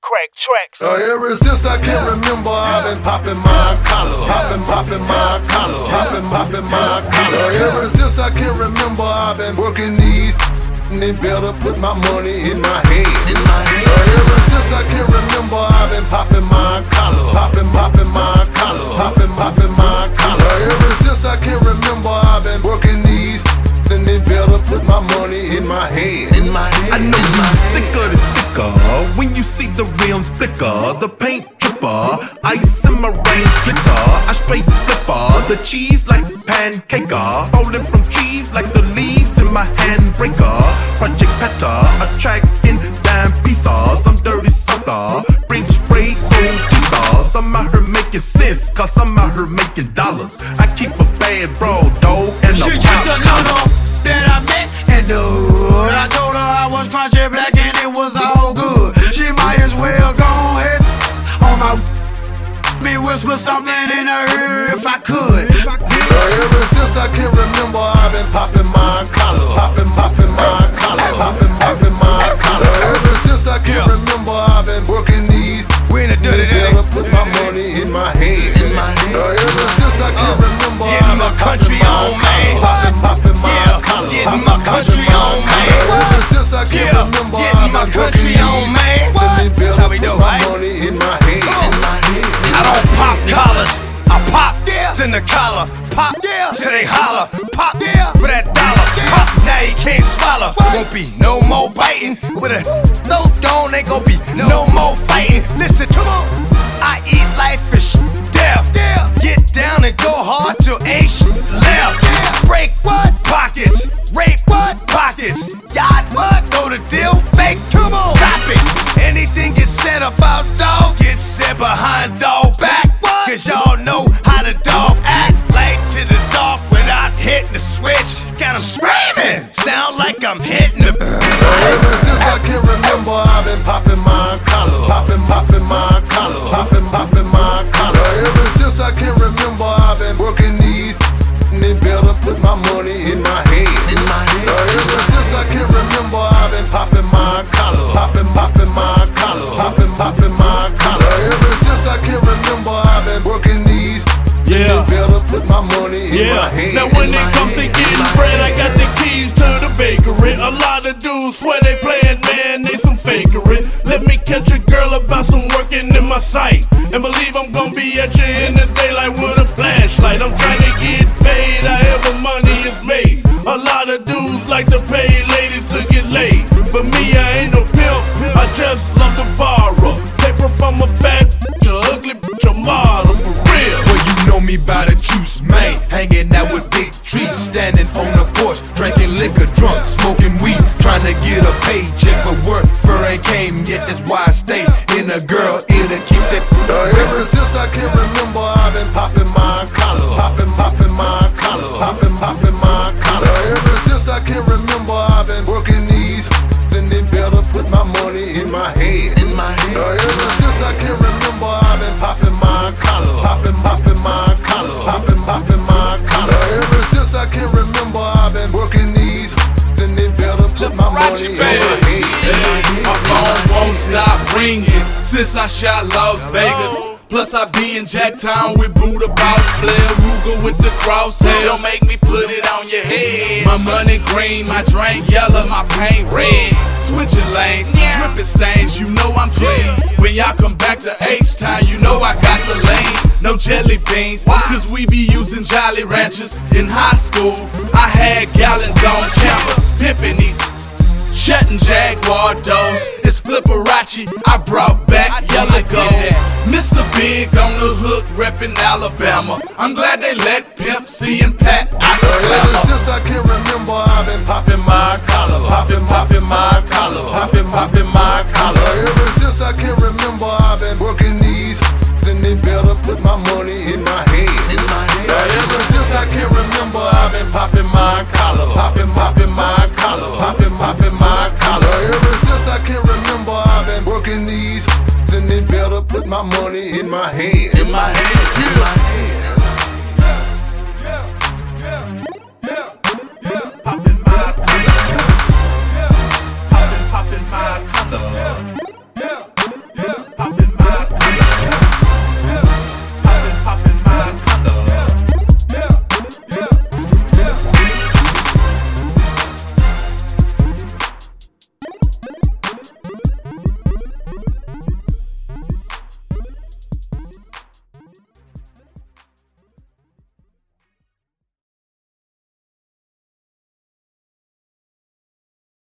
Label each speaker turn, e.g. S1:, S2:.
S1: crack tracks.
S2: Ever since I can remember, I've been popping my collar, popping my collar, popping my collar. Ever since I can remember, I've been working these, and they better put my money in my head. Ever since I can remember, I've been popping my collar, popping my collar, popping my collar. Ever since I can remember, I've been working these, then they better put my money in my head.
S3: I know you sicker the sicker when you see the rims flicker, the paint dripper, ice in my range glitter. I straight flipper the cheese like pancaker, falling from trees like the leaves in my handbreaker. Project Petter, attracting dime pieces. I'm dirty sucker, French spray gold teethers. I'm out here making sense, cause I'm out here making dollars. I keep a bad bro, dog, and a
S4: she just a noodle that I met and dude, I told her I was crunchy black and it was all good. She might as well go ahead on my me whisper something in her ear if I could.
S2: Ever since I can remember, I've been popping my collar, popping my collar, popping my collar. Ever since I can remember, I've been working these.
S4: We in the dirty
S2: better put my money in my head. Ever since I can remember, I've been
S4: country on, man.
S2: Popping my collar,
S4: getting my country on, man.
S2: Ever since I can remember,
S4: getting my country on, man. That's how we do, right?
S2: Money in my head.
S4: I don't pop collars, I pop then the collar, pop till they holler, pop for that dollar, pop now you can't swallow. Won't be no more biting with a throat gone, ain't gon' be no more fighting. Listen, come on, I eat life is death. Get down and go hard till ain't left. Break what pockets, rape what pockets, yacht what go to deal fake. Come on, stop it. Anything gets said about dog gets said behind dog back. Cause y'all know how the dog act. Like to the dog without hitting the switch. Got him screaming, sound like I'm hitting the.
S2: Ever since I can remember, I've been popping my collar, popping my collar, popping my collar. Ever since I can remember, I've been working these, and they better put my money in my head. Ever since I can remember, I've been popping my collar, popping my collar, popping my collar. Ever since I can remember, I've been working these. They better put my money in my head.
S5: Now when it comes to getting bread, I got the keys to the bakery. A lot of dudes swear they playin', man, they some fakery. Let me catch a girl about some working in my sight, and believe I'm gonna be at you in the daylight with a flashlight. I'm trying to get paid however money is made. A lot of dudes like to pay ladies to get laid, but me, I ain't no pimp, I just love to borrow paper from a fat bitch, a ugly bitch, a model, for real.
S3: Well, you know me by the juice, man. Hanging out with big trees, standing on the porch, drinking liquor, drunk, smoking weed, trying to get a paycheck for work. Fur ain't came yet, that's why I stay in a girl ear to keep that.
S2: Ever since I can remember, I've been popping my collar, popping my collar, popping my collar. Ever since I can remember, I've been working these, then they better put my money in my head. Ever since I can remember, I've been popping my collar, popping my collar, popping my collar. Ever since I can remember, I've been working these, then they better put my money in my head.
S6: My phone won't stop ringing since I shot Las Vegas. Plus I be in Jacktown with Buddha Boss, Blair Ruger with the crosshair. Don't make me put it on your head. My money green, my drink yellow, my paint red. Switching lanes, dripping stains, you know I'm clean. When y'all come back to H-Town, you know I got the lane. No jelly beans, cause we be using Jolly Ranchers. In high school, I had gallons on campus, pimping these, shutting Jaguar doors. It's Flipperachi, I brought back yellow gold. Mr. Big on the hook, reppin' Alabama. I'm glad they let Pimp C and Pat out the slammer.
S2: Ever since I can remember, I've been popping my collar, popping my collar, popping my collar. Ever since I can remember, I've been working these, then they better put my money in my head. Ever since I can remember, I've been popping my collar, popping my collar, popping my collar. Ever since I can remember, I've been working these, then they better put my money in my head.